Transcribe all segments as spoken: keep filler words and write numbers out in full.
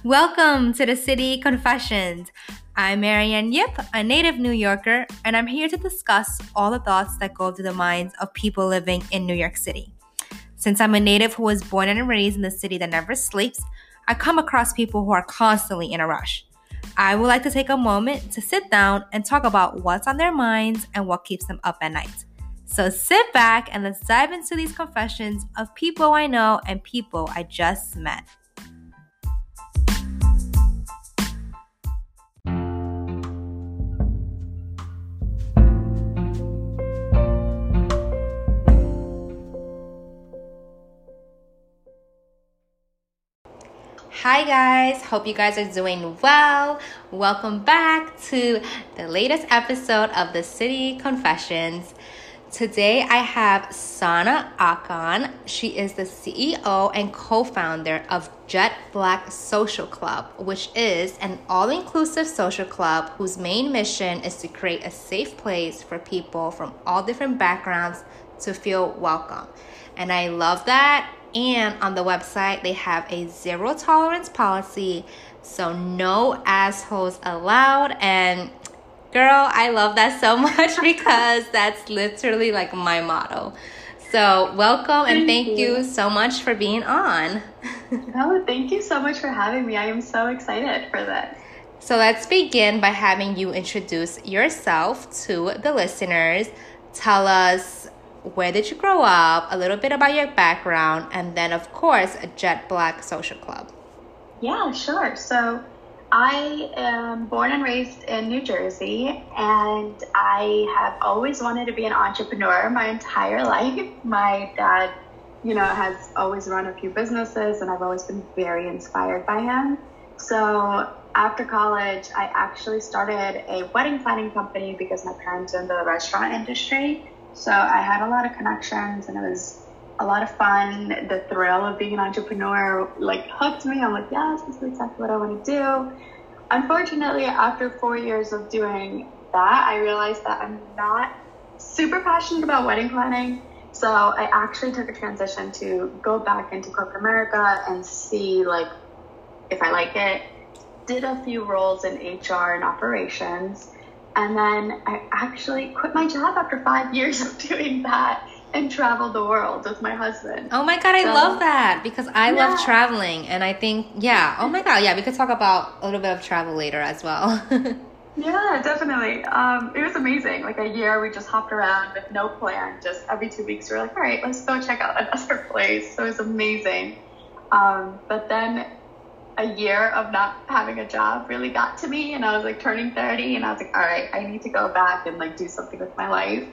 Welcome to the City Confessions. I'm Marianne Yip, a native New Yorker, and I'm here to discuss all the thoughts that go through the minds of people living in New York City. Since I'm a native who was born and raised in the city that never sleeps, I come across people who are constantly in a rush. I would like to take a moment to sit down and talk about what's on their minds and what keeps them up at night. So sit back and let's dive into these confessions of people I know and people I just met. Hi guys, hope you guys are doing well. Welcome back to the latest episode of the City Confessions. Today I have Sana Akan. She is the C E O and co-founder of Jet Black Social Club, which is an all-inclusive social club whose main mission is to create a safe place for people from all different backgrounds to feel welcome. And I love that. And on the website, they have a zero tolerance policy, so no assholes allowed. And girl, I love that so much because that's literally like my motto. So welcome and thank, thank you. you so much for being on. Oh, thank you so much for having me. I am so excited for this. So let's begin by having you introduce yourself to the listeners. Tell us, where did you grow up, a little bit about your background, and then, of course, a Jet Black Social Club. Yeah, sure. So I am born and raised in New Jersey, and I have always wanted to be an entrepreneur my entire life. My dad, you know, has always run a few businesses, and I've always been very inspired by him. So after college, I actually started a wedding planning company because my parents are in the restaurant industry. So I had a lot of connections and it was a lot of fun. The thrill of being an entrepreneur like hooked me. I'm like, yes, this is exactly what I want to do. Unfortunately, after four years of doing that, I realized that I'm not super passionate about wedding planning. So I actually took a transition to go back into corporate America and see like if I like it. Did a few roles in H R and operations. And then I actually quit my job after five years of doing that and traveled the world with my husband. Oh my God, I so, love that because I yeah. love traveling. And I think, yeah, oh my God, yeah, we could talk about a little bit of travel later as well. Yeah, definitely. Um, it was amazing. Like a year, we just hopped around with no plan. Just every two weeks, we were like, all right, let's go check out another place. So it was amazing. Um, but then a year of not having a job really got to me, and I was like turning thirty, and I was like, all right, I need to go back and like do something with my life.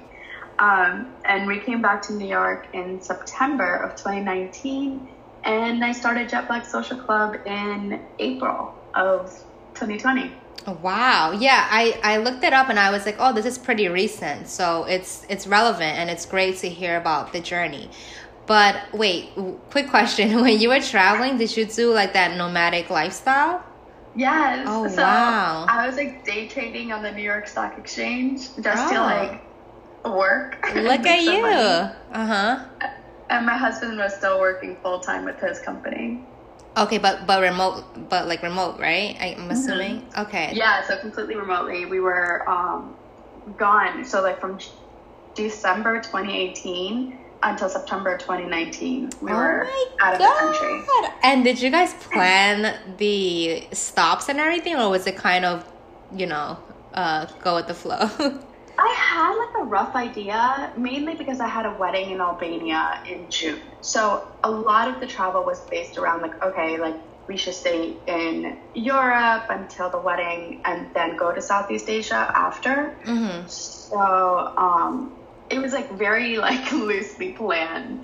Um, and we came back to New York in September of twenty nineteen, and I started Jet Black Social Club in April of twenty twenty. Wow. Yeah, I, I looked it up and I was like, oh, this is pretty recent. So it's it's relevant and it's great to hear about the journey. But wait, quick question. When you were traveling, did you do like that nomadic lifestyle? Yes. Oh, so wow. I was like day trading on the New York Stock Exchange just oh. to like work. Look at you. Uh-huh. And my husband was still working full time with his company. Okay, but but remote, but like remote, right? I'm assuming. Mm-hmm. Okay. Yeah, so completely remotely. We were um, gone. So like from December twenty eighteen until September twenty nineteen, we oh were out of God. the country. And did you guys plan the stops and everything, or was it kind of, you know, uh, go with the flow? I had like a rough idea, mainly because I had a wedding in Albania in June. So a lot of the travel was based around like, okay, like we should stay in Europe until the wedding and then go to Southeast Asia after. Mm-hmm. So, um, it was like very like loosely planned,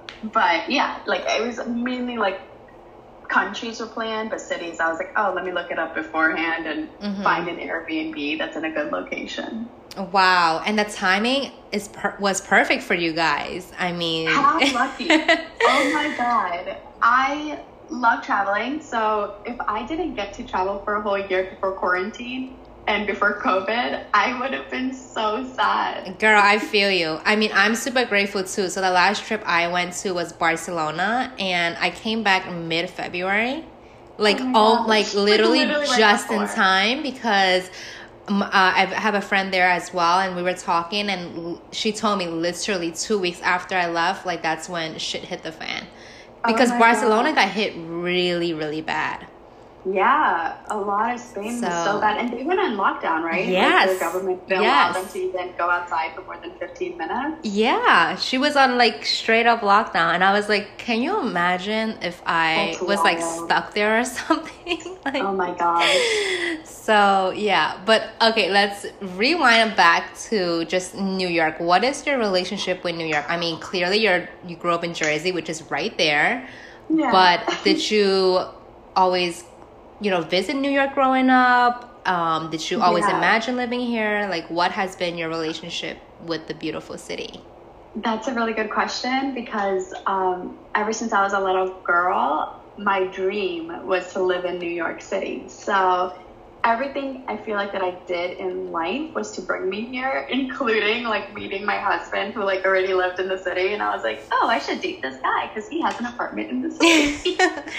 but yeah, like it was mainly like countries were planned, but cities I was like, oh, let me look it up beforehand and mm-hmm. find an Airbnb that's in a good location. Wow, and the timing is per- was perfect for you guys. I mean, how lucky! Oh my God, I love traveling. So if I didn't get to travel for a whole year before quarantine, and before COVID, I would have been so sad. Girl, I feel you. I mean, I'm super grateful too. So the last trip I went to was Barcelona, and I came back mid-February. like Oh my all gosh. like literally, Like, literally right just in before. time, because um, uh, I have a friend there as well, and we were talking, and l- she told me literally two weeks after I left, like that's when shit hit the fan, because Oh my Barcelona God. got hit really, really bad. Yeah, a lot of Spain was So- so bad. And they went on lockdown, right? Yes. Like, the government didn't allow Yes. them to even go outside for more than fifteen minutes. Yeah, she was on like straight up lockdown, and I was like, can you imagine if I That's was like wild. stuck there or something? Like, Oh my gosh. so yeah, but okay, let's rewind back to just New York. What is your relationship with New York? I mean, clearly you're you grew up in Jersey, which is right there. Yeah. But did you always, you know, visit New York growing up? Um, did you always Yeah. imagine living here? Like, what has been your relationship with the beautiful city? That's a really good question because um, ever since I was a little girl, my dream was to live in New York City. So everything I feel like that I did in life was to bring me here, including like meeting my husband who like already lived in the city. And I was like, oh, I should date this guy because he has an apartment in the city.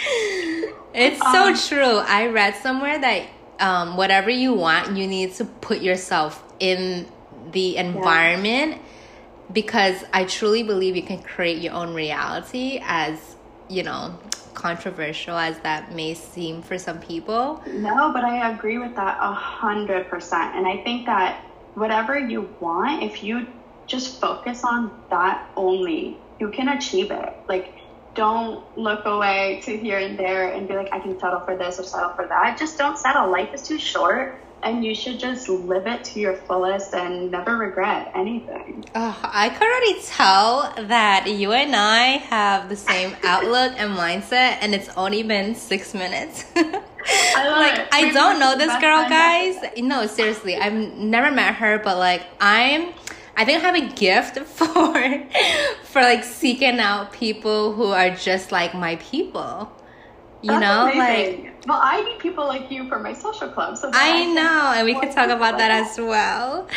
It's so Um, true. I read somewhere that um, whatever you want, you need to put yourself in the environment, because I truly believe you can create your own reality, as, you know, controversial as that may seem for some people. No, but I agree with that a hundred percent. And I think that whatever you want, if you just focus on that only, you can achieve it. Like, don't look away to here and there and be like, I can settle for this or settle for that. Just don't settle. Life is too short, and you should just live it to your fullest and never regret anything. Oh, I can already tell that you and I have the same outlook and mindset, and it's only been six minutes. I love Like, it. I We've don't been know this best girl, friends guys. No, seriously, I've never met her, but like, I'm, I think I have a gift for, for like seeking out people who are just like my people. You That's know, amazing. like, well, I need people like you for my social club. So that I can know, and we more could talk people about like that as well.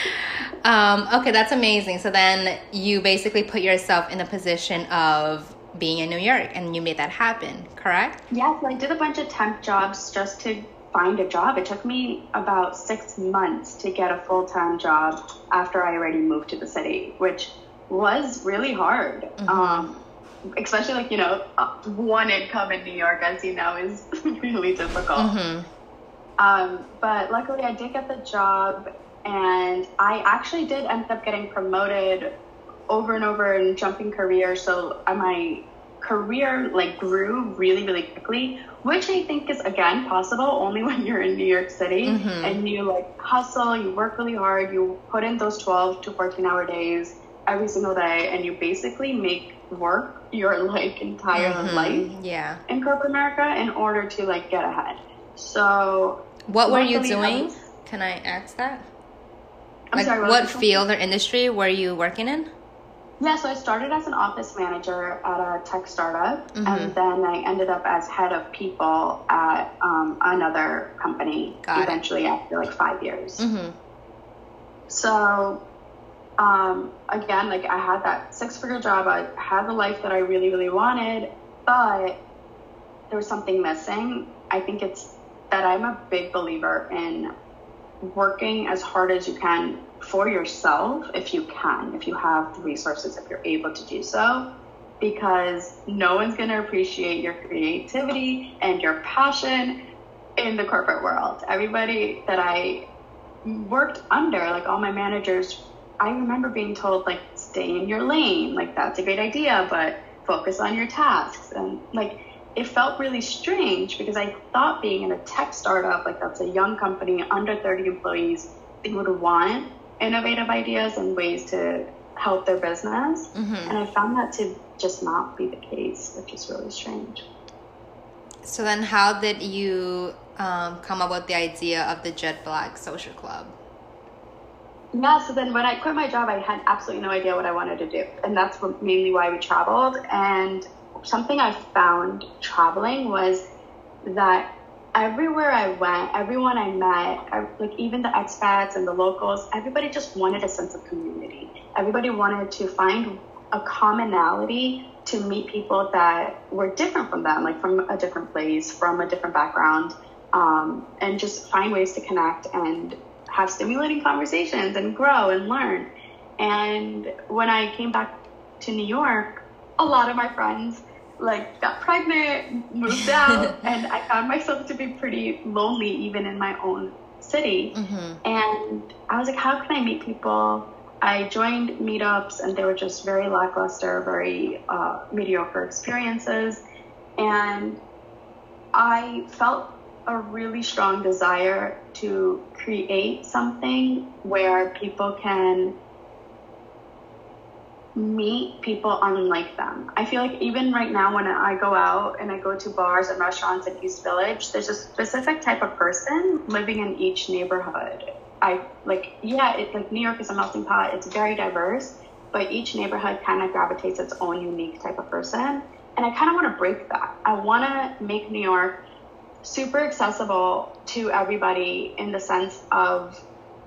Um, okay, that's amazing. So then you basically put yourself in a position of being in New York, and you made that happen, correct? Yeah, so I did a bunch of temp jobs just to find a job. It took me about six months to get a full-time job after I already moved to the city, which was really hard. Mm-hmm. Um, especially like, you know, uh, one income in New York, as you know, is really difficult. Mm-hmm. Um, but luckily I did get the job, and I actually did end up getting promoted over and over and jumping careers. So uh, my career like grew really, really quickly, which I think is again possible only when you're in New York City. Mhm. And you like hustle, you work really hard, you put in those twelve to fourteen hour days every single day, and you basically make work your like entire Mhm. life Yeah. in corporate America in order to like get ahead. So What were you luckily, I doing? was- Can I ask that? I'm Like, sorry, what was the question? field or industry were you working in? Yeah, so I started as an office manager at a tech startup, Mhm. and then I ended up as head of people at um, another company Got it. eventually after like five years. Mm-hmm. So, um, again, like I had that six-figure job. I had the life that I really, really wanted, but there was something missing. I think it's that I'm a big believer in working as hard as you can for yourself, if you can, if you have the resources, if you're able to do so, because no one's going to appreciate your creativity and your passion in the corporate world. Everybody that I worked under, like all my managers, I remember being told, like, stay in your lane, like that's a great idea, but focus on your tasks. And like, it felt really strange because I thought being in a tech startup, like that's a young company, under thirty employees, they would want innovative ideas and ways to help their business. Mm-hmm. And I found that to just not be the case, which is really strange. So then how did you um, come up with the idea of the Jet Black Social Club? Yeah, so then when I quit my job, I had absolutely no idea what I wanted to do. And that's what- mainly why we traveled. And something I found traveling was that everywhere I went, everyone I met, ev- like even the expats and the locals, everybody just wanted a sense of community. Everybody wanted to find a commonality to meet people that were different from them, like from a different place, from a different background, um, and just find ways to connect and have stimulating conversations and grow and learn. And when I came back to New York, a lot of my friends like got pregnant, moved out, and I found myself to be pretty lonely even in my own city. Mm-hmm. And I was like, how can I meet people? I joined meetups and they were just very lackluster, very uh, mediocre experiences. And I felt a really strong desire to create something where people can meet people unlike them. I feel like even right now when I go out and I go to bars and restaurants in East Village, there's a specific type of person living in each neighborhood. I like, yeah, it, like New York is a melting pot. It's very diverse, but each neighborhood kind of gravitates its own unique type of person. And I kind of want to break that. I want to make New York super accessible to everybody in the sense of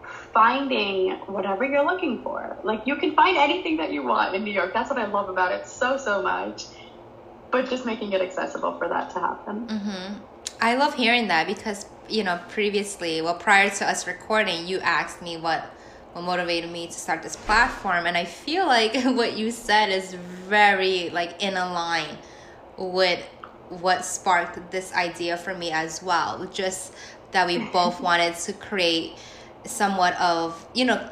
finding whatever you're looking for. Like, you can find anything that you want in New York. That's what I love about it so, so much. But just making it accessible for that to happen. Mm-hmm. I love hearing that because, you know, previously, well, prior to us recording, you asked me what, what motivated me to start this platform. And I feel like what you said is very, like, in a line with what sparked this idea for me as well. Just that we both wanted to create somewhat of, you know,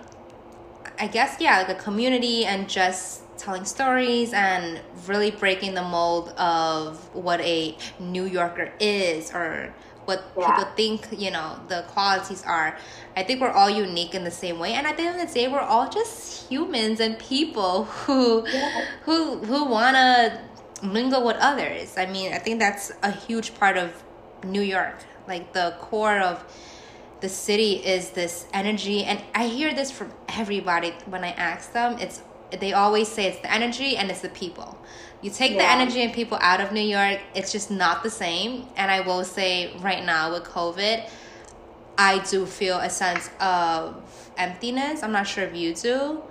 I guess, yeah, like a community and just telling stories and really breaking the mold of what a New Yorker is or what yeah. people think, you know, the qualities are. I think we're all unique in the same way. And at the end of the day, we're all just humans and people who yeah. who who want to mingle with others. I mean, I think that's a huge part of New York. Like, the core of the city is this energy, and I hear this from everybody when I ask them. It's they always say it's the energy and it's the people. You take yeah. the energy and people out of New York, it's just not the same. And I will say right now with COVID, I do feel a sense of emptiness. I'm not sure if you do.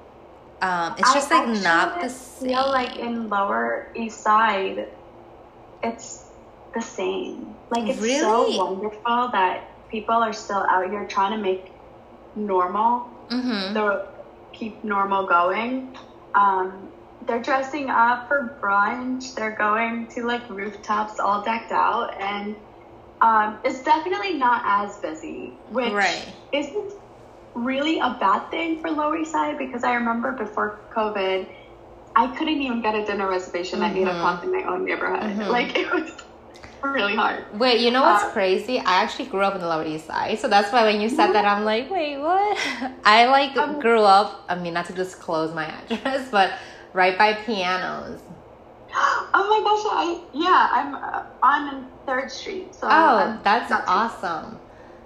Um, it's just I like not the same. I feel like in Lower East Side, it's the same. Like, it's really? so wonderful that people are still out here trying to make normal, mm-hmm. the keep normal going. Um, they're dressing up for brunch. They're going to like rooftops all decked out, and um, it's definitely not as busy, which right. isn't really a bad thing for Lower East Side, because I remember before COVID, I couldn't even get a dinner reservation mm-hmm. at eight o'clock in my own neighborhood. Mm-hmm. Like, it was really hard. Wait, you know what's um, crazy? I actually grew up in the Lower East Side, so that's why when you said that, I'm like, wait, what? I like um, grew up, I mean, not to disclose my address, but right by Pianos. Oh my gosh, I yeah, I'm uh, on third Street. So oh, I'm that's awesome.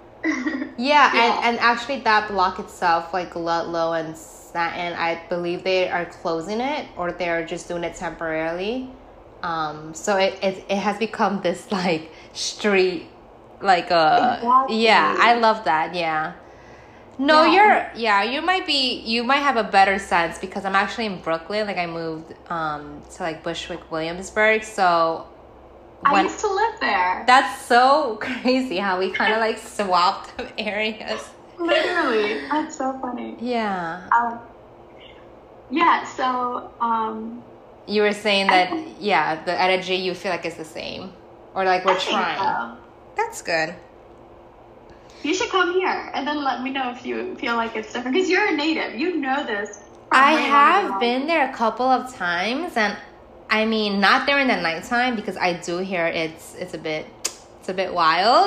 yeah, yeah, and and actually that block itself, like Ludlow and Staten, I believe they are closing it, or they're just doing it temporarily. Um, so it, it it has become this like street, like a exactly. yeah. I love that. Yeah. No, yeah. you're yeah. You might be you might have a better sense because I'm actually in Brooklyn. Like, I moved um to like Bushwick, Williamsburg. So when, I used to live there. That's so crazy how we kind of like swapped areas. Literally, that's so funny. Yeah. Um. Yeah. So um. You were saying that, think, yeah, the energy you feel like is the same. Or like we're I trying. So. That's good. You should come here and then let me know if you feel like it's different. Because you're a native. You know this. I have been there a couple of times. And I mean, not during the nighttime, because I do hear it's it's a bit it's a bit wild.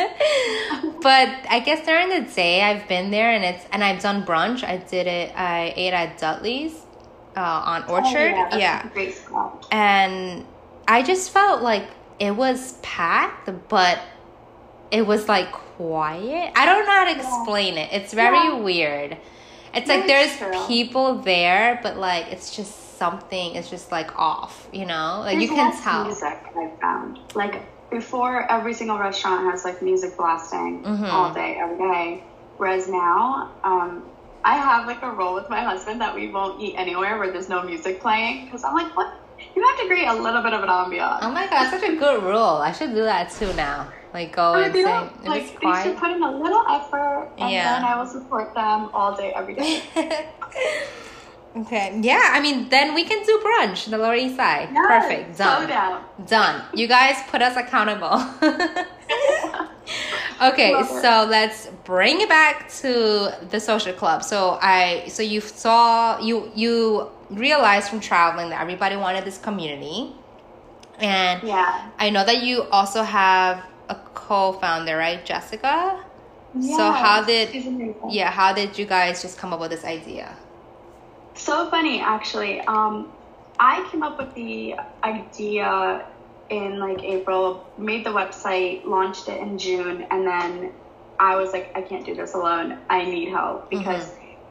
But I guess during the day I've been there, and it's and I've done brunch. I did it. I ate at Dudley's. Uh, on Orchard, oh, yeah, that's yeah. a great spot. And I just felt like it was packed, but it was like quiet. I don't know how to explain yeah. it. It's very yeah. weird. It's very like there's true. people there, but like it's just something. It's just like off, you know. Like there's you can less tell. Music I found like before, every single restaurant has like music blasting mm-hmm. all day, every day. Whereas now, um, I have like a rule with my husband that we won't eat anywhere where there's no music playing. Because I'm like, what? You have to create a little bit of an ambiance. Oh my god, such a good rule. I should do that too now. Like go and you say, know, if like it's they quiet. should put in a little effort, and Yeah. then I will support them all day, every day. Okay. Yeah, I mean, then we can do brunch in the Lower East Side. Yes, Perfect. Done. so down. Done. You guys put us accountable. Okay, Love it. so let's bring it back to the social club. So I, so you saw, you you realized from traveling that everybody wanted this community, and Yeah. I know that you also have a co-founder, right, Jessica? Yeah. So how did, She's amazing. yeah, how did you guys just come up with this idea? So funny, actually. Um, I came up with the idea in like April, made the website, launched it in June, and then I was like, I can't do this alone. I need help because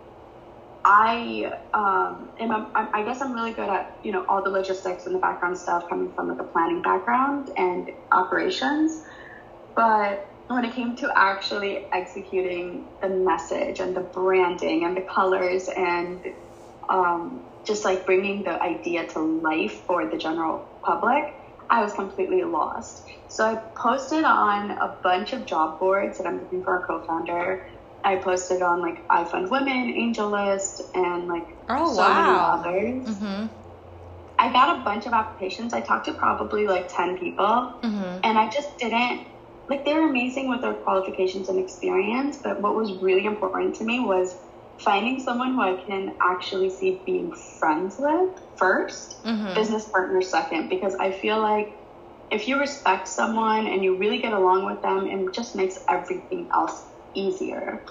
I um, am. A, I guess I'm really good at you know all the logistics and the background stuff, coming from like a planning background and operations, but when it came to actually executing the message and the branding and the colors and um, just like bringing the idea to life for the general public, I was completely lost. So I posted on a bunch of job boards that I'm looking for a co-founder. I posted on like I Fund Women, AngelList, and like Oh, so wow. many others. Mm-hmm. I got a bunch of applications. I talked to probably like ten people, Mm-hmm. and I just didn't, like they were amazing with their qualifications and experience, but what was really important to me was finding someone who I can actually see being friends with first, Mm-hmm. business partner second, because I feel like if you respect someone and you really get along with them, it just makes everything else easier.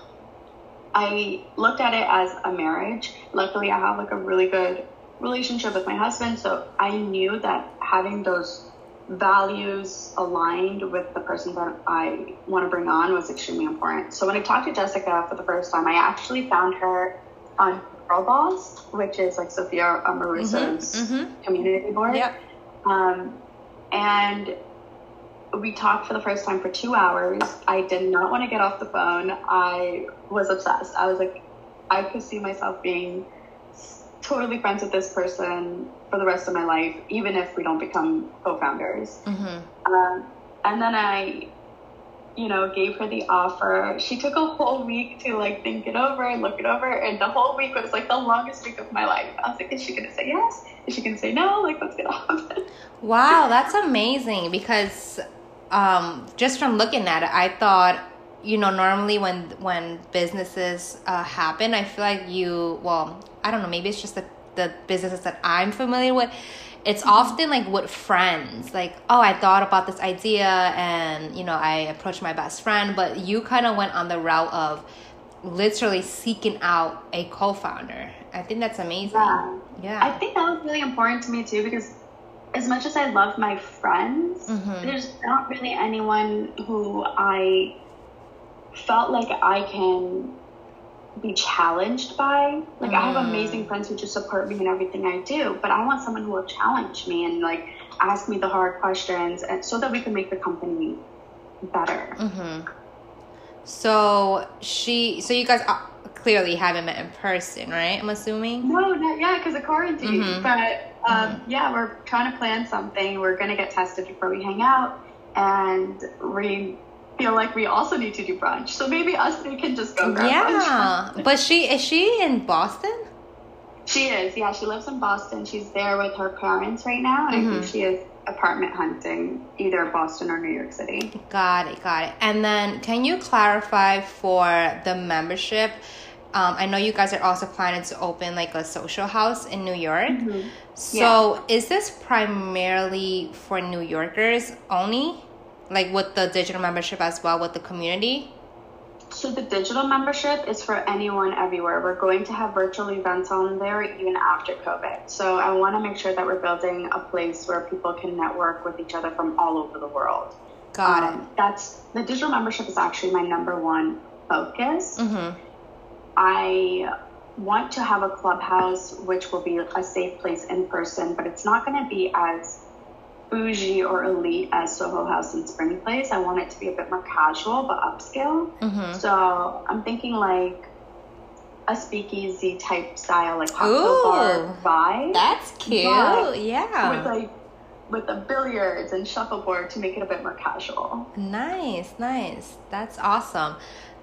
I looked at it as a marriage. Luckily, I have like a really good relationship with my husband, so I knew that having those values aligned with the person that I want to bring on was extremely important. So when I talked to Jessica for the first time, I actually found her on Girl Boss, which is like Sophia Amoruso's Mm-hmm, mm-hmm. community board. Yep. Um, and we talked for the first time for two hours. I did not want to get off the phone. I was obsessed. I was like, I could see myself being totally friends with this person for the rest of my life, even if we don't become co-founders. Mm-hmm. Um, and then I, you know, gave her the offer. She took a whole week to like think it over, look it over, and the whole week was like the longest week of my life. I was like, is she gonna say yes? Is she gonna say no? Like, what's gonna happen? Wow, that's amazing because um, just from looking at it, I thought, you know, normally when when businesses uh, happen, I feel like you, well, I don't know, maybe it's just the, the businesses that I'm familiar with. It's Mm-hmm. often like with friends, like, oh, I thought about this idea and, you know, I approached my best friend, but you kind of went on the route of literally seeking out a co-founder. I think that's amazing. Yeah. Yeah. I think that was really important to me too, because as much as I love my friends, Mhm. there's not really anyone who I felt like I can be challenged by. Like, I have Mm. amazing friends who just support me in everything I do, but I want someone who will challenge me and like ask me the hard questions, and so that we can make the company better. Mm-hmm. So she, so you guys uh, clearly haven't met in person, right? I'm assuming. No, not yet because of quarantine. Mhm. But um, yeah, we're trying to plan something. We're gonna get tested before we hang out, and we feel like we also need to do brunch. So maybe us three can just go grab Yeah, brunch. but she is she in Boston? She is. Yeah, she lives in Boston. She's there with her parents right now, and I Mhm. think she is apartment hunting either Boston or New York City. Got it, got it. And then can you clarify for the membership? Um, I know you guys are also planning to open like a social house in New York. Mhm. So is this primarily for New Yorkers only? Like with the digital membership as well with the community? So the digital membership is for anyone everywhere. We're going to have virtual events on there even after COVID. So I want to make sure that we're building a place where people can network with each other from all over the world. Got Um, That's the digital membership is actually my number one focus. it. Mm-hmm. I want to have a clubhouse, which will be a safe place in person, but it's not going to be as bougie or elite as Soho House and Spring Place. I want it to be a bit more casual but upscale. Mm-hmm. So I'm thinking like a speakeasy type style, like cocktail bar vibe. That's cute. Yeah. With like with the billiards and shuffleboard to make it a bit more casual. Nice, nice. That's awesome.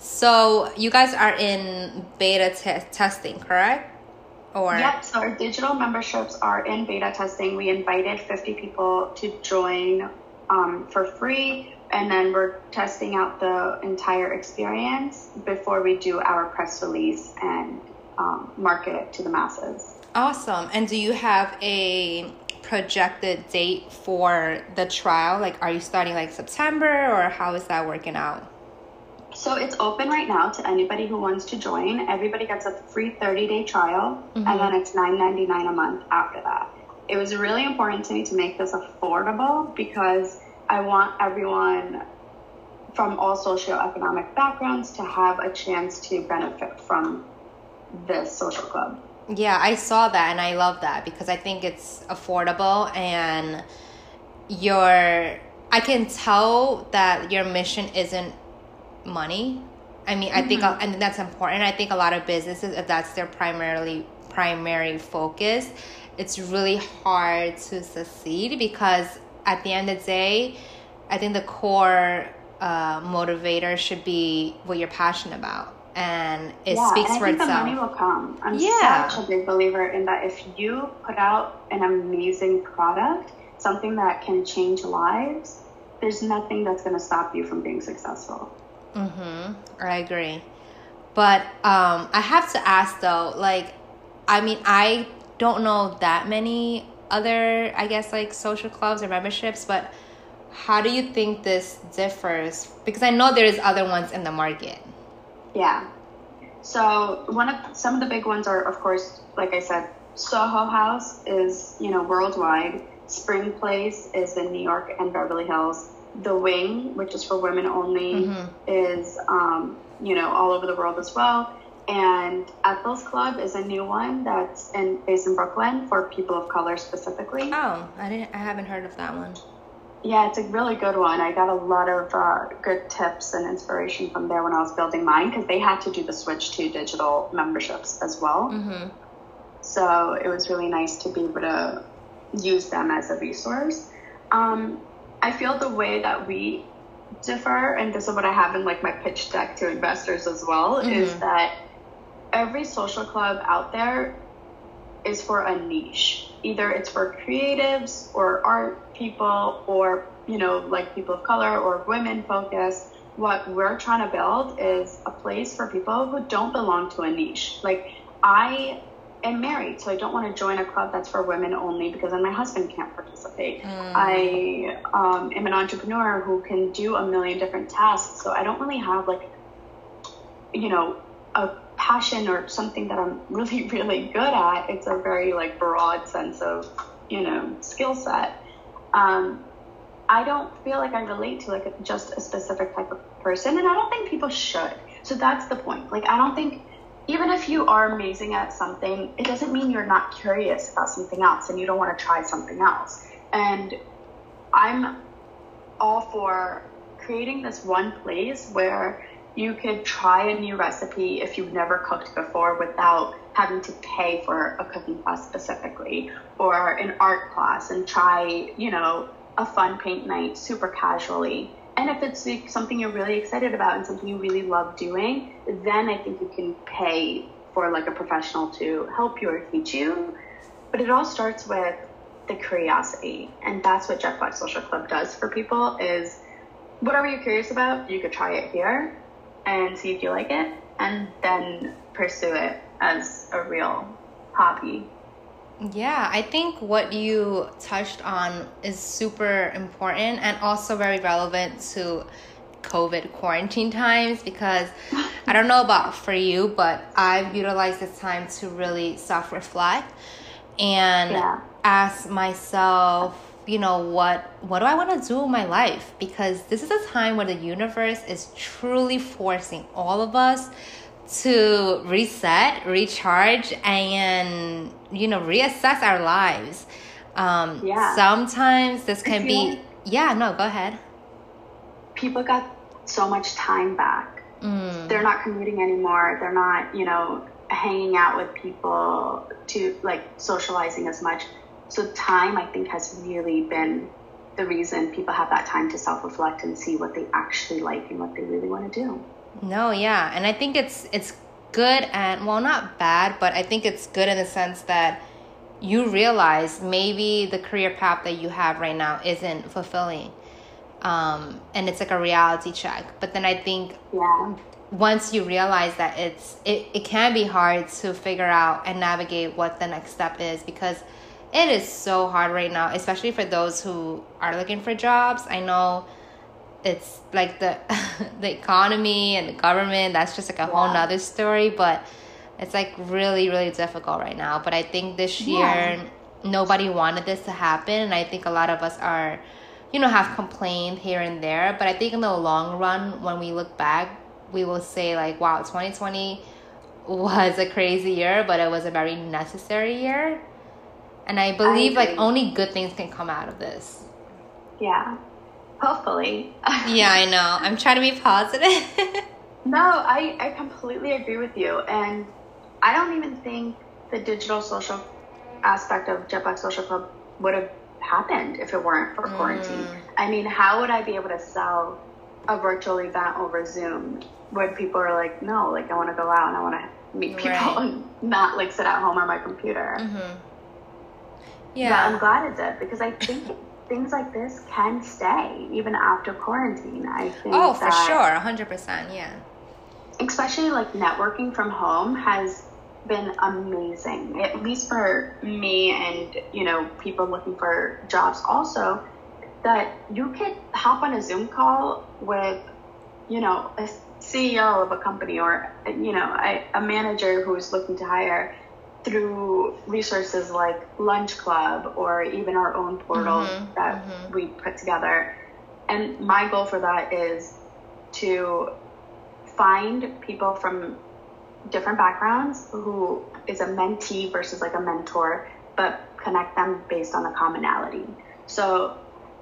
So you guys are in beta te- testing, correct? Or yep. So our digital memberships are in beta testing. We invited fifty people to join um, for free. And then we're testing out the entire experience before we do our press release and um, market it to the masses. Awesome. And do you have a projected date for the trial? Like, are you starting like September, or how is that working out? So it's open right now to anybody who wants to join. Everybody gets a free thirty-day trial, mm-hmm. and then it's nine ninety-nine a month after that. It was really important to me to make this affordable because I want everyone from all socioeconomic backgrounds to have a chance to benefit from this social club. Yeah, I saw that and I love that because I think it's affordable, and your I can tell that your mission isn't money. I mean, mm-hmm. I think and that's important. I think a lot of businesses, if that's their primarily primary focus, it's really hard to succeed because at the end of the day, I think the core uh, motivator should be what you're passionate about, and it yeah, speaks and for I think itself. The money will come. I'm yeah. such a big believer in that. If you put out an amazing product, something that can change lives, there's nothing that's going to stop you from being successful. Mm-hmm. I agree. But um, I have to ask though, like, I mean, I don't know that many other, I guess, like social clubs or memberships, but how do you think this differs? Because I know there's other ones in the market. Yeah. So one of some of the big ones are, of course, like I said, Soho House is, you know, worldwide. Spring Place is in New York and Beverly Hills. The Wing, which is for women only, mm-hmm. is, um, you know, all over the world as well. And Ethel's Club is a new one that's in based in Brooklyn for people of color specifically. Oh, I didn't. I haven't heard of that one. Yeah, it's a really good one. I got a lot of uh, good tips and inspiration from there when I was building mine because they had to do the switch to digital memberships as well. Mm-hmm. So it was really nice to be able to use them as a resource. Um, I feel the way that we differ, and this is what I have in like my pitch deck to investors as well, mm-hmm. is that every social club out there is for a niche. Either it's for creatives or art people or, you know, like people of color or women focused. What we're trying to build is a place for people who don't belong to a niche. Like, I am married, so I don't want to join a club that's for women only because then my husband can't participate. Mm. I um, am an entrepreneur who can do a million different tasks, so I don't really have like, you know, a passion or something that I'm really, really good at. It's a very like broad sense of, you know, skill set. Um, I don't feel like I relate to like a, just a specific type of person, and I don't think people should. So that's the point. Like, I don't think, even if you are amazing at something, it doesn't mean you're not curious about something else and you don't want to try something else. And I'm all for creating this one place where you could try a new recipe if you've never cooked before without having to pay for a cooking class specifically, or an art class, and try, you know, a fun paint night super casually. And if it's like something you're really excited about and something you really love doing, then I think you can pay for like a professional to help you or teach you. But it all starts with the curiosity. And that's what Jet Black Social Club does for people, is whatever you're curious about, you could try it here and see if you like it, and then pursue it as a real hobby. Yeah, I think what you touched on is super important and also very relevant to COVID quarantine times, because I don't know about for you, but I've utilized this time to really self-reflect and yeah. ask myself, you know, what what do I want to do in my life? Because this is a time where the universe is truly forcing all of us to reset, recharge, and, you know, reassess our lives. Um, yeah. Sometimes this can be... Like yeah, no, go ahead. People got so much time back. Mm. They're not commuting anymore. They're not, you know, hanging out with people, to like socializing as much. So time, I think, has really been the reason people have that time to self-reflect and see what they actually like and what they really want to do. No, yeah. And I think it's it's good and, well, not bad, but I think it's good in the sense that you realize maybe the career path that you have right now isn't fulfilling. Um, and it's like a reality check. But then I think yeah. once you realize that it's it, it can be hard to figure out and navigate what the next step is, because it is so hard right now, especially for those who are looking for jobs. I know it's like the the economy and the government, that's just like a yeah. whole nother story, but it's like really, really difficult right now. But I think this year yeah. nobody wanted this to happen, and I think a lot of us are, you know, have complained here and there. But I think in the long run, when we look back, we will say like, wow, twenty twenty was a crazy year, but it was a very necessary year. And I believe I like only good things can come out of this. Yeah, hopefully. Yeah, I know. I'm trying to be positive. No, I, I completely agree with you. And I don't even think the digital social aspect of Jet Black Social Club would have happened if it weren't for quarantine. Mm. I mean, how would I be able to sell a virtual event over Zoom when people are like, no, like I want to go out and I want to meet people right. and not like sit at home on my computer. Mm-hmm. Yeah, but I'm glad it did, because I think things like this can stay even after quarantine. I think. Oh, for that, sure, one hundred percent, yeah. Especially like networking from home has been amazing, at least for me and, you know, people looking for jobs also, that you could hop on a Zoom call with, you know, a C E O of a company or, you know, a, a manager who's looking to hire through resources like Lunch Club or even our own portal mm-hmm, that mm-hmm. we put together. And my goal for that is to find people from different backgrounds who is a mentee versus like a mentor, but connect them based on a commonality. So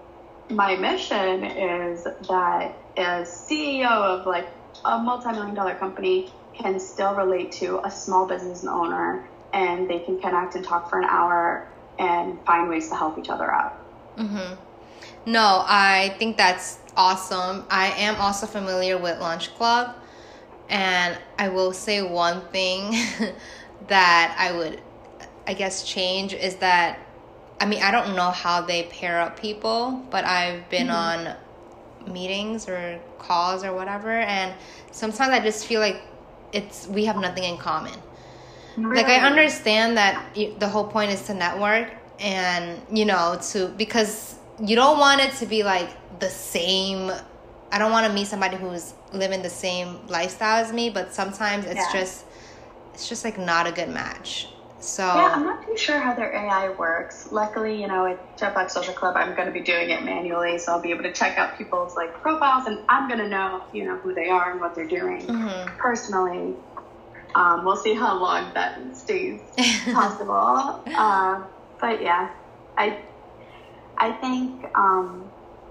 my mission is that a C E O of like a multi-million dollar company can still relate to a small business owner, and they can connect and talk for an hour and find ways to help each other out. Mm-hmm. No, I think that's awesome. I am also familiar with Lunch Club, and I will say one thing that I would, I guess, change is that, I mean, I don't know how they pair up people, but I've been mm-hmm. on meetings or calls or whatever, and sometimes I just feel like it's we have nothing in common. Really? Like, I understand that the whole point is to network and, you know, to, because you don't want it to be like the same. I don't want to meet somebody who's living the same lifestyle as me, but sometimes it's yeah. just, it's just like not a good match. So yeah, I'm not too sure how their A I works. Luckily, you know, at Jet Black Social Club, I'm going to be doing it manually, so I'll be able to check out people's like profiles, and I'm going to know, you know, who they are and what they're doing mm-hmm. personally. Um, we'll see how long that stays possible. uh, but yeah, I I think um,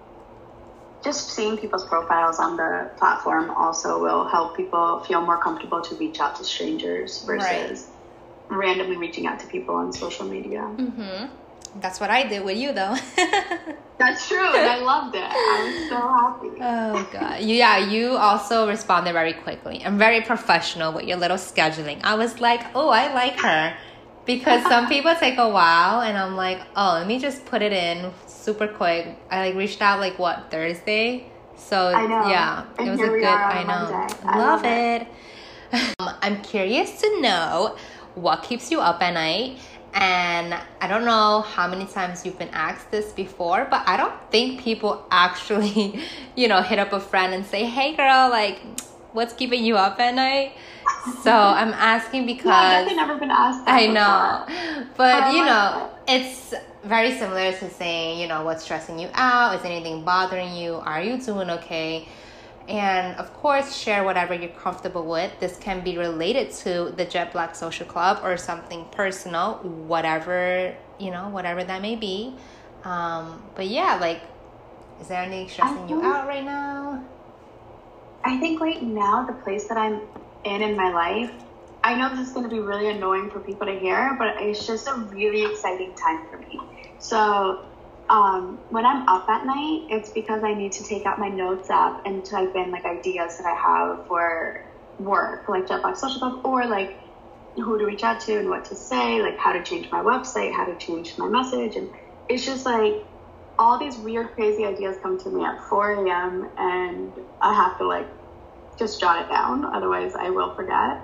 just seeing people's profiles on the platform also will help people feel more comfortable to reach out to strangers versus right. randomly reaching out to people on social media. Mm-hmm. That's what I did with you, though. That's true, and I loved it. I was so happy. Oh, God. Yeah, you also responded very quickly and very professional with your little scheduling. I was like, oh, I like her. Because some people take a while, and I'm like, oh, let me just put it in super quick. I, like, reached out, like, what, Thursday? So, I know. yeah, and it was here a we good, are on I know. Monday. I love, love it. it. um, I'm curious to know what keeps you up at night. And I don't know how many times you've been asked this before, but I don't think people actually, you know, hit up a friend and say, hey, girl, like, what's keeping you up at night? So I'm asking because... Yeah, I've definitely never been asked that I before. know. But, you know, it's very similar to saying, you know, what's stressing you out? Is anything bothering you? Are you doing okay? And of course, share whatever you're comfortable with. This can be related to the Jet Black Social Club or something personal, whatever, you know, whatever that may be. Um, but yeah, like, is there anything stressing think, you out right now? I think right now, the place that I'm in in my life, I know this is going to be really annoying for people to hear, but it's just a really exciting time for me. So um, when I'm up at night, it's because I need to take out my notes app and type in like ideas that I have for work, like Jetbox Social Club, or like who to reach out to and what to say, like how to change my website, how to change my message. And it's just like all these weird, crazy ideas come to me at four a.m. and I have to like just jot it down. Otherwise I will forget.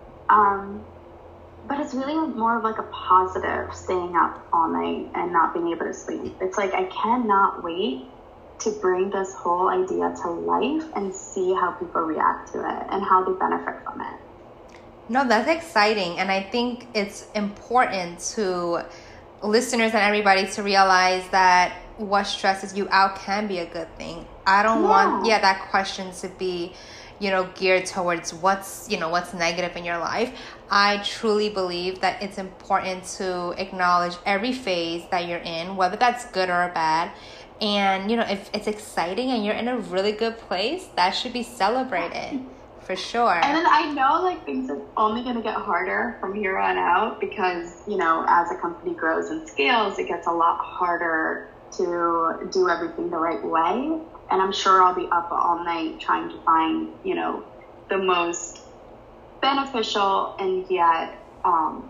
Um, but it's really more of like a positive staying up all night and not being able to sleep. It's like I cannot wait to bring this whole idea to life and see how people react to it and how they benefit from it. No, that's exciting. And I think it's important to listeners and everybody to realize that what stresses you out can be a good thing. I don't yeah. want, yeah, that question to be, you know, geared towards what's, you know, what's negative in your life. I truly believe that it's important to acknowledge every phase that you're in, whether that's good or bad. And, you know, if it's exciting and you're in a really good place, that should be celebrated. For sure. And then I know like things are only going to get harder from here on out because, you know, as a company grows and scales, it gets a lot harder to do everything the right way. And I'm sure I'll be up all night trying to find, you know, the most beneficial and yet um,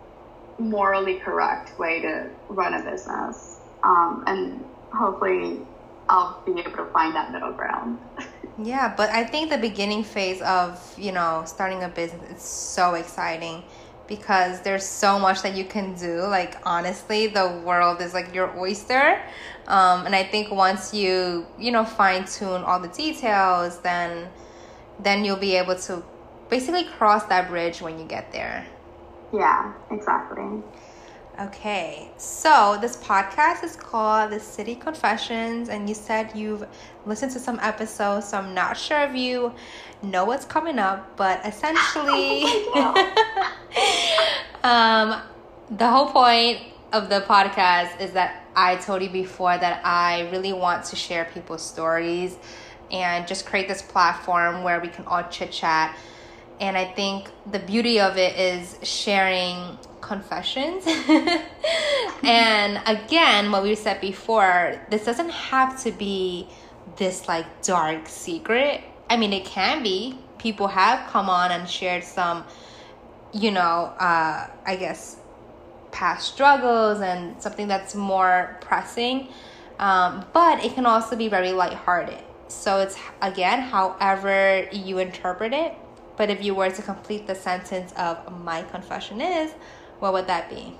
morally correct way to run a business. Um, and hopefully I'll be able to find that middle ground. Yeah, but I think the beginning phase of, you know, starting a business is so exciting because there's so much that you can do. Like, honestly, the world is like your oyster. Um, and I think once you, you know, fine tune all the details, then, then you'll be able to basically cross that bridge when you get there. Yeah, exactly. Okay, so this podcast is called The City Confessions, and you said you've listened to some episodes, so I'm not sure if you know what's coming up, but essentially, um, the whole point of the podcast is that I told you before that I really want to share people's stories and just create this platform where we can all chit-chat. And I think the beauty of it is sharing confessions. And again, what we said before, this doesn't have to be this like dark secret. I mean, it can be. People have come on and shared some, you know, uh, I guess, past struggles and something that's more pressing. Um, but it can also be very lighthearted. So it's, again, however you interpret it. But if you were to complete the sentence of my confession is, what would that be?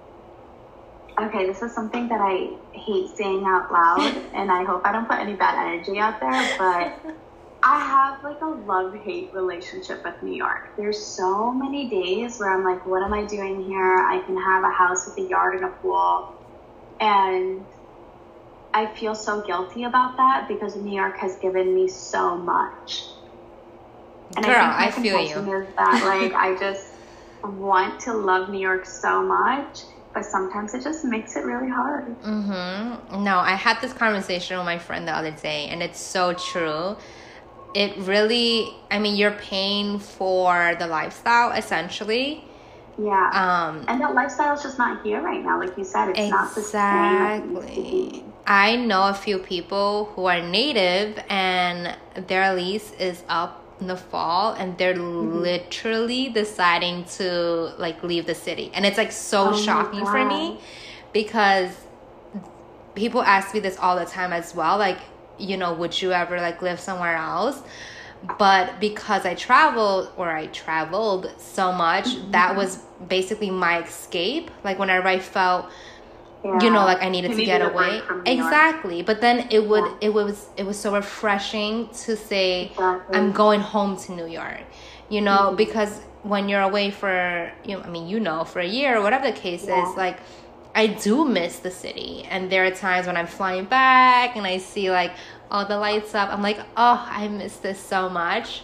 Okay, this is something that I hate saying out loud, and I hope I don't put any bad energy out there, but I have like a love-hate relationship with New York. There's so many days where I'm like, what am I doing here? I can have a house with a yard and a pool, and I feel so guilty about that because New York has given me so much. And Girl, I, I think feel you. Is that like I just want to love New York so much, but sometimes it just makes it really hard. Mm-hmm. No, I had this conversation with my friend the other day, and it's so true. It really, I mean, you're paying for the lifestyle, essentially. Yeah. Um, and that lifestyle is just not here right now. Like you said, it's exactly. not the same. I know a few people who are native, and their lease is up in the fall, and they're mm-hmm. literally deciding to like leave the city. And it's like so oh shocking for me because people ask me this all the time as well, like, you know, would you ever like live somewhere else? But because I traveled or I traveled so much, mm-hmm. that was basically my escape. Like whenever I felt Yeah. you know, like I needed you to get away. Exactly. But then it would, yeah. it was, it was so refreshing to say, exactly. I'm going home to New York, you know, mm-hmm. because when you're away for, you know, I mean, you know, for a year or whatever the case yeah. is, like, I do miss the city. And there are times when I'm flying back and I see like all the lights up. I'm like, oh, I miss this so much.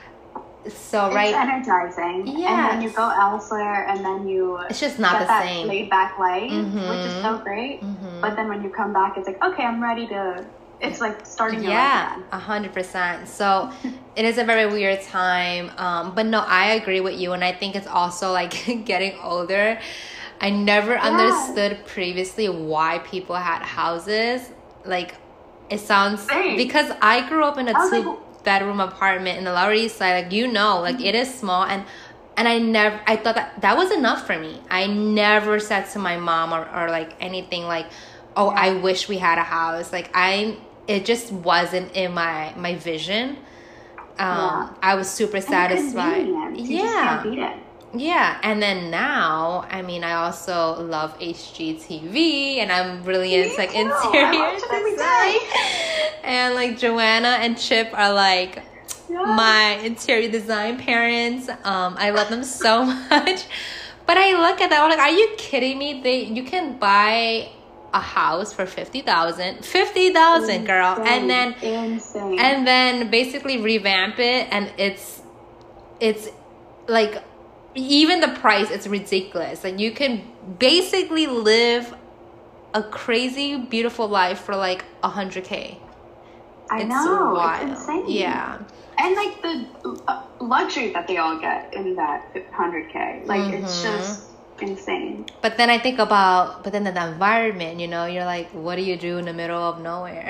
So it's right, energizing. Yeah, and then you go elsewhere, and then you it's just not get the that same laid back life, mm-hmm. which is so great. Mm-hmm. But then when you come back, it's like, okay, I'm ready to it's like starting over yeah, again. a hundred percent. So it is a very weird time. Um, but no, I agree with you, and I think it's also like getting older. I never Yeah. understood previously why people had houses. Like, it sounds Same. because I grew up in a I was two like, bedroom apartment in the Lower East Side. Like, you know, like it is small, and and I never I thought that that was enough for me. I never said to my mom or, or like anything like, oh, I wish we had a house. Like, I it just wasn't in my my vision. Um, Yeah. I was super and satisfied. convenience. You just Yeah. can't beat it. Yeah, and then now, I mean, I also love H G T V, and I'm really Me into like too. I interior watch it every design. And like Joanna and Chip are like Yeah. my interior design parents. Um, I love them so much. But I look at that, I'm like, are you kidding me? They you can buy a house for fifty thousand, fifty thousand, girl, and then insane. and then basically revamp it, and it's it's like even the price, it's ridiculous. Like, you can basically live a crazy beautiful life for like a hundred k. I It's know, wild. it's insane. Yeah. And like the uh, luxury that they all get in that one hundred k, like it's Mhm. just insane. But then I think about, but then the environment, you know, you're like, what do you do in the middle of nowhere?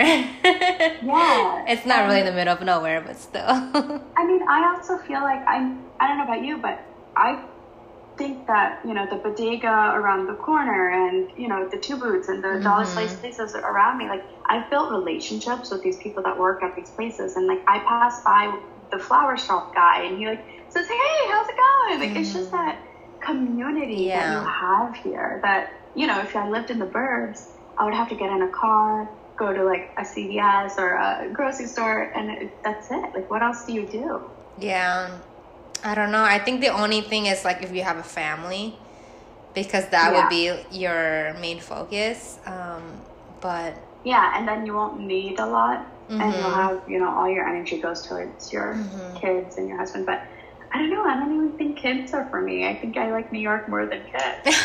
Yeah. It's not really in And- the middle of nowhere, but still. I mean, I also feel like I'm, I don't know about you, but I think that, you know, the bodega around the corner and, you know, the Two Boots and the Dollar Mhm. Slice places around me, like, I've built relationships with these people that work at these places. And, like, I pass by the flower shop guy and he, like, says, hey, how's it going? Like, it's just that community that Yeah. you have here that, you know, if I lived in the burbs, I would have to get in a car, go to, like, a C V S or a grocery store, and it, that's it. Like, what else do you do? Yeah. I don't know. I think the only thing is like if you have a family, because that Yeah. would be your main focus. Um, but Yeah, and then you won't need a lot, and Mhm. you'll have, you know, all your energy goes towards your Mhm. kids and your husband. But I don't know, I don't even think kids are for me. I think I like New York more than kids.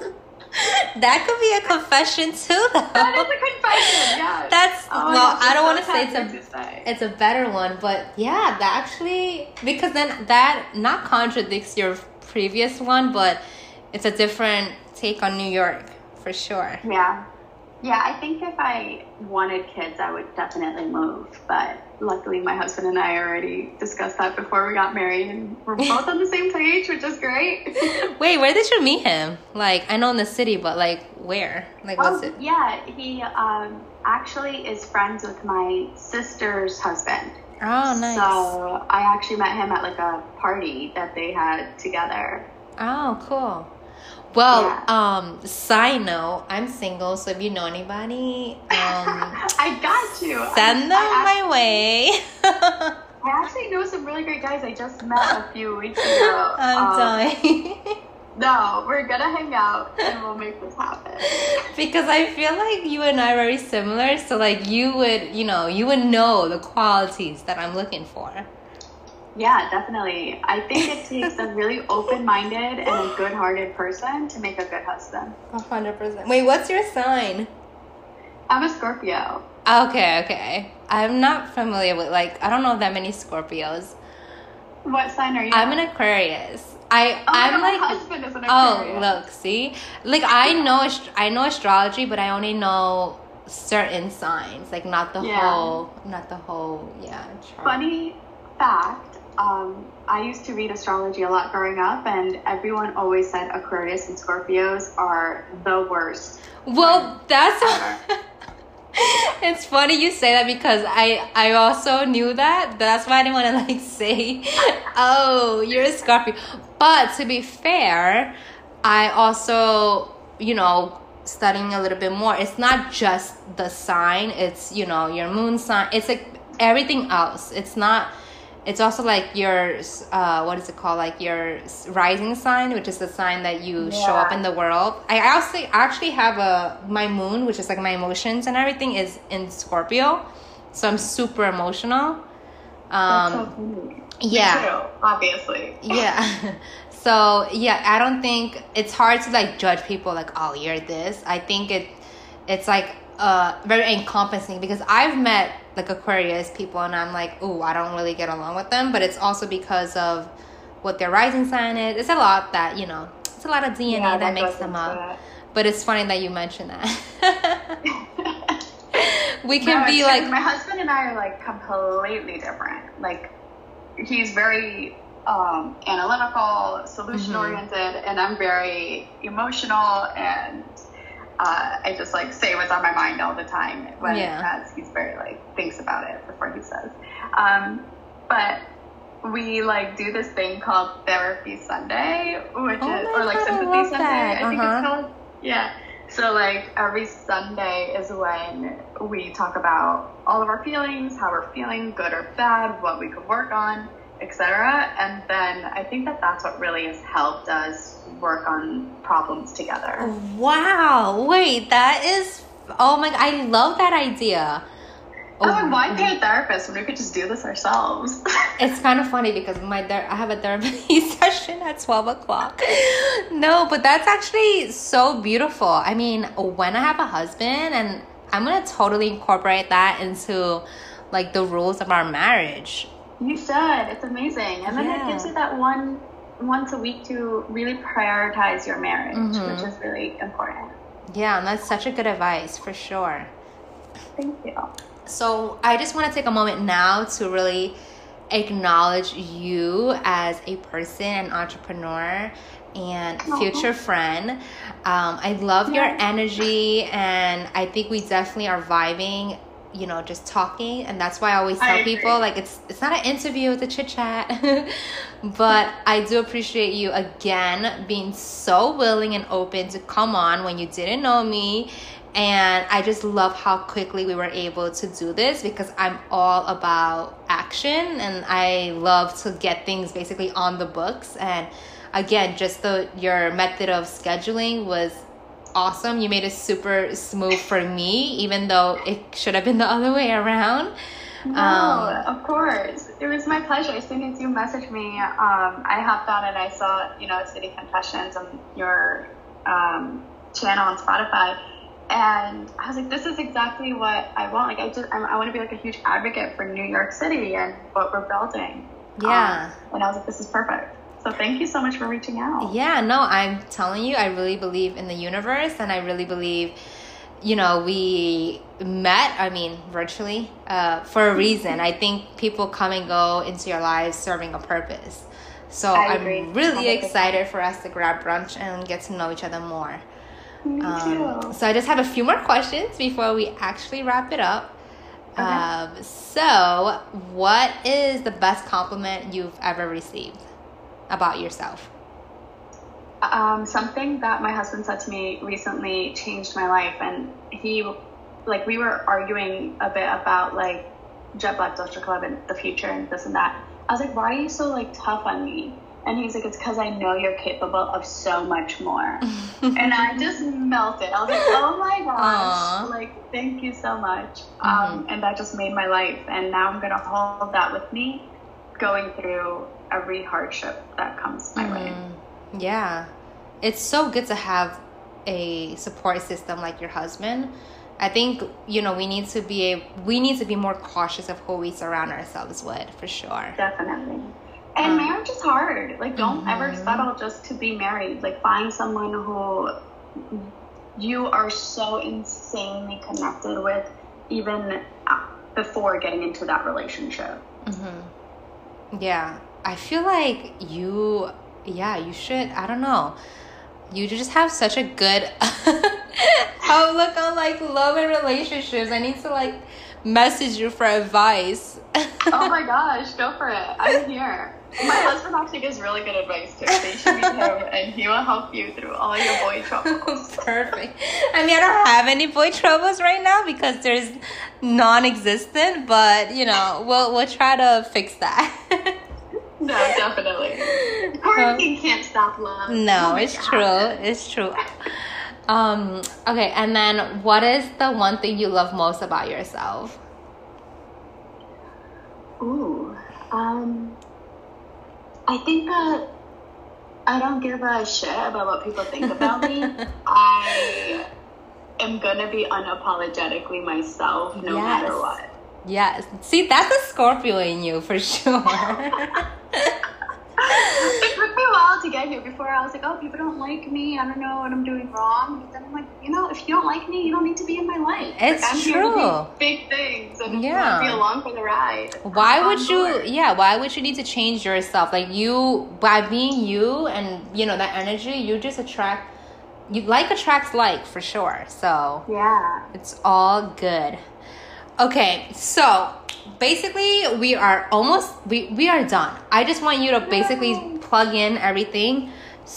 that could be a confession too, though. That is a confession, yeah. That's Oh my well, gosh, I don't I'm want to so say it's tempted a to say. it's a better one, but yeah, that actually, because then that not contradicts your previous one, but it's a different take on New York for sure. Yeah. Yeah, I think if I wanted kids, I would definitely move. But luckily, my husband and I already discussed that before we got married, and we're both on the same page, which is great. Wait, where did you meet him? Like, I know in the city, but like where? Like, Oh, what's it? yeah, he um, actually is friends with my sister's husband. Oh, nice. So I actually met him at like a party that they had together. Oh, cool. Well, Yeah. um, side note, I'm single, so if you know anybody, um, I got you. send them I, my way. I, I actually know some really great guys I just met a few weeks ago. I'm Um, dying. No, we're gonna hang out and we'll make this happen. Because I feel like you and I are very similar, so like you would, you know, you would know the qualities that I'm looking for. Yeah, definitely. I think it takes a really open-minded and a good-hearted person to make a good husband. A hundred percent. Wait, what's your sign? I'm a Scorpio. Okay, okay. I'm not familiar with, like, I don't know that many Scorpios. What sign are you? I'm an Aquarius. I, Oh my I'm God, my like, husband is an oh, Aquarius. look, see? Like, I know, ast- I know astrology, but I only know certain signs. Like, not the Yeah. whole, not the whole, yeah. chart. Funny fact, um, I used to read astrology a lot growing up, and everyone always said Aquarius and Scorpios are the worst. Well, that's Ever. it's funny you say that because I I also knew that. That's why I didn't want to like say, oh, you're a Scorpio. But to be fair, I also, you know, studying a little bit more. It's not just the sign. It's, you know, your moon sign. It's like everything else. It's not. It's also like your, uh, what is it called? Like your rising sign, which is the sign that you show up Yeah. in the world. I also actually have a, my moon, which is like my emotions and everything is in Scorpio. So I'm super emotional. That's Um, so funny. yeah. Me too, obviously. Yeah. So yeah, I don't think it's hard to like judge people like, oh, you're this. I think it, it's like uh, very encompassing, because I've met like Aquarius people and I'm like, ooh, I don't really get along with them. But it's also because of what their rising sign is. It's a lot that, you know, it's a lot of D N A Yeah, that, that makes goes them into up. it. But it's funny that you mentioned that. We can No, be it's- like, my husband and I are like completely different. Like he's very um, analytical, solution oriented, and I'm very emotional, and uh, I just like say what's on my mind all the time. When Yeah. as he's very like thinks about it before he says. Um, but we like do this thing called Therapy Sunday, which Oh is my or like God, I Sympathy love Sunday. that. I think Uh-huh. it's called. Yeah. So like every Sunday is when we talk about all of our feelings, how we're feeling, good or bad, what we could work on, et cetera. And then I think that that's what really has helped us work on problems together. wow, wait, that is, oh my, I love that idea. Oh, and why pay a therapist when we could just do this ourselves? It's kind of funny because my ther- I have a therapy session at twelve o'clock. No, but that's actually so beautiful. I mean, when I have a husband, and I'm going to totally incorporate that into like the rules of our marriage. You should. It's amazing. And then Yeah. it gives you that one once a week to really prioritize your marriage, Mhm. which is really important. Yeah, and that's such a good advice for sure. Thank you. So I just want to take a moment now to really acknowledge you as a person, an entrepreneur, and future friend. Um, I love your Yeah. energy, and I think we definitely are vibing, you know, just talking. And that's why I always I tell agree. people, like, it's it's not an interview, it's a chit chat. But I do appreciate you again being so willing and open to come on when you didn't know me. And I just love how quickly we were able to do this, because I'm all about action and I love to get things basically on the books. And again, just the your method of scheduling was awesome. You made it super smooth for me, even though it should have been the other way around. No, Um, of course. It was my pleasure. As soon as you messaged me, um, I hopped on and I saw, you know, City Confessions on your um, channel on Spotify. And I was like, this is exactly what I want. Like, I just, I, I want to be like a huge advocate for New York City and what we're building. Yeah. Um, and I was like, this is perfect. So thank you so much for reaching out. Yeah, no, I'm telling you, I really believe in the universe, and I really believe, you know, we met, I mean, virtually, uh, for a reason. I think people come and go into your lives serving a purpose. So I I'm agree. really one hundred percent. excited for us to grab brunch and get to know each other more. Me Um, too. so I just have a few more questions before we actually wrap it up. Okay. Um, so what is the best compliment you've ever received about yourself? Um, something that my husband said to me recently changed my life, and he, like, we were arguing a bit about like Jet Black Social Club and the future and this and that. I was like, why are you so like tough on me? And he's like, it's because I know you're capable of so much more. And I just melted. I was like, oh my gosh, Aw. like, thank you so much. Mhm. Um, and that just made my life. And now I'm gonna hold that with me, going through every hardship that comes my way. Mm, yeah. It's so good to have a support system like your husband. I think, you know, we need to be a, we need to be more cautious of who we surround ourselves with, for sure. Definitely. And Um, marriage is hard. Like, don't ever mhm. settle just to be married. Like, find someone who you are so insanely connected with, even uh, before getting into that relationship. Mm-hmm. Yeah. I feel like you, yeah, you should, I don't know. You just have such a good outlook on like love and relationships. I need to like message you for advice. Oh my gosh, go for it. I'm here. My husband actually gives really good advice too. So you should meet him, and he will help you through all your boy troubles. Perfect. I mean, I don't have any boy troubles right now because there's non-existent, but you know, we'll we'll try to fix that. No, definitely. Quarantine can't stop love. No, Oh my it's God. true. It's true. Um, okay, and then what is the one thing you love most about yourself? Ooh, um, I think that I don't give a shit about what people think about me. I am gonna be unapologetically myself no yes. matter what. Yes. See, that's a Scorpio in you for sure. It took me a while to get here. Before I was like, oh, people don't like me. I don't know what I'm doing wrong. But then I'm like, you know, if you don't like me, you don't need to be in my life. It's like, I'm true. Here to do big things and yeah. be along for the ride. Why I'm would you? bored. Yeah. Why would you need to change yourself? Like you, by being you, and you know that energy, you just attract. You like attracts like for sure. So yeah, it's all good. Okay, so basically we are almost we, we are done. I just want you to basically Yay. plug in everything.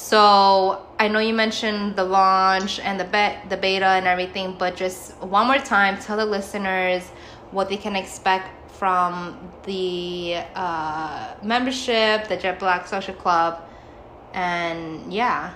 So I know you mentioned the launch and the be- the beta and everything, but just one more time, tell the listeners what they can expect from the uh, membership, the Jet Black Social Club, and yeah.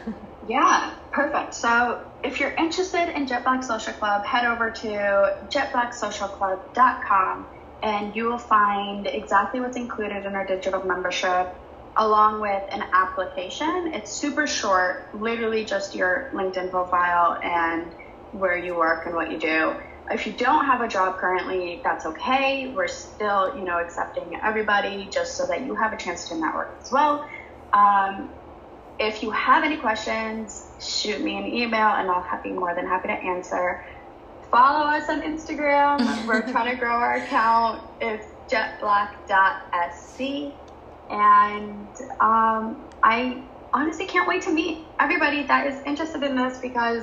Yeah, perfect. So if you're interested in Jet Black Social Club, head over to jet black social club dot com and you will find exactly what's included in our digital membership along with an application. It's super short, literally just your LinkedIn profile and where you work and what you do. If you don't have a job currently, that's okay. We're still, you know, accepting everybody just so that you have a chance to network as well. Um, If you have any questions, shoot me an email and I'll be more than happy to answer. Follow us on Instagram. We're trying to grow our account. It's jet black dot s c. And um, I honestly can't wait to meet everybody that is interested in this because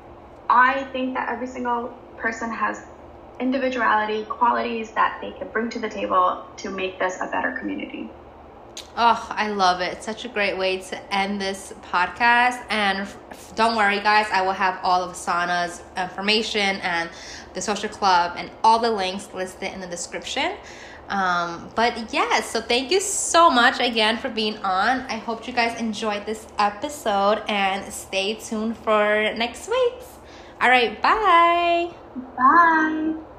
I think that every single person has individuality, qualities that they can bring to the table to make this a better community. Oh, I love it. Such a great way to end this podcast. And f- don't worry, guys. I will have all of Sana's information and the social club and all the links listed in the description. Um, but yeah, so thank you so much again for being on. I hope you guys enjoyed this episode and stay tuned for next week's. All right, bye. Bye.